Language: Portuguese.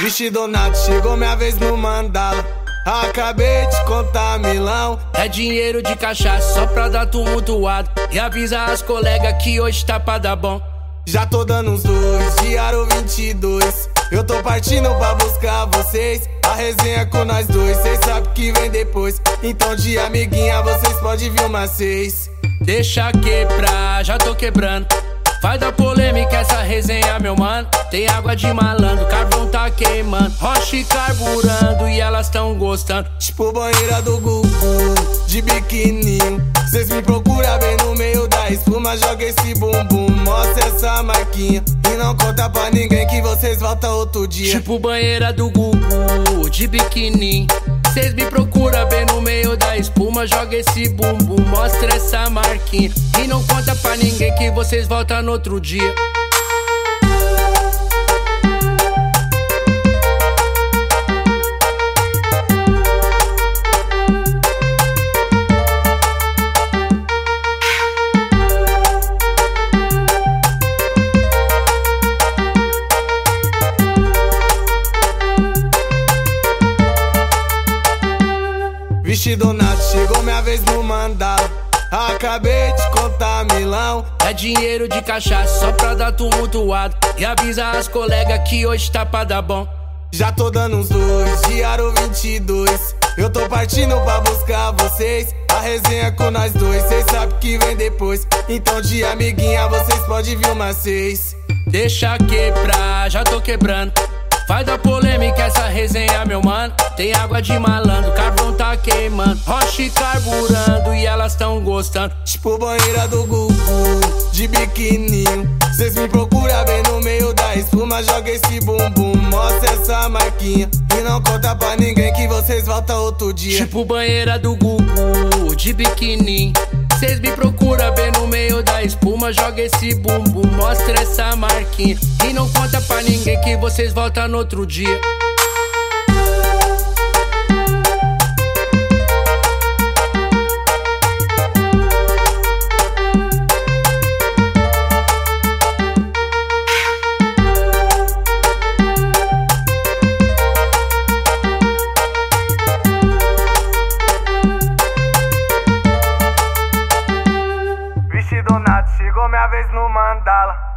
Vixe Donato, chegou minha vez no mandala. Acabei de contar milão. É dinheiro de cachaça só pra dar tumultuado. E avisa as colegas que hoje tá pra dar bom. Já tô dando uns dois, de aro 22. Eu tô partindo pra buscar vocês. A resenha com nós dois, cês sabem que vem depois. Então de amiguinha vocês podem vir umas 6. Deixa quebrar, já tô quebrando. Vai dar polêmica essa resenha, meu mano. Tem água de malandro, carvão tá queimando. Roche carburando e elas tão gostando. Tipo banheira do Gugu, de biquininho. Cês me procuram bem no meio da espuma. Joga esse bumbum, mostra essa marquinha. E não conta pra ninguém que vocês voltam outro dia. Tipo banheira do Gugu, de biquininho. Cês me procuram bem no meio da espuma. Joga esse bumbum, mostra essa marquinha. E não conta pra ninguém que vocês voltam no outro dia. Vixe Donato, chegou minha vez no mandala. Acabei de contar milão. É dinheiro de cachaça só pra dar tumultuado. E avisa as colegas que hoje tá pra dar bom. Já tô dando uns dois, de aro 22. Eu tô partindo pra buscar vocês. A resenha com nós dois, cês sabem que vem depois. Então de amiguinha vocês podem vir umas 6. Deixa quebrar, já tô quebrando. Vai dar polêmica essa resenha, meu mano. Tem água de malandro, carvão tá queimando. Roche carburando e elas tão gostando. Tipo banheira do Gugu, de biquininho. Cês me procuram bem no meio da espuma. Joga esse bumbum, mostra essa marquinha. E não conta pra ninguém que vocês voltam outro dia. Tipo banheira do Gugu, de biquininho. Cês me procuram bem no meio da espuma. Joga esse bumbum, mostra essa marquinha. E não conta pra ninguém que vocês voltam no outro dia. Vixe Donato, chegou minha vez no mandala.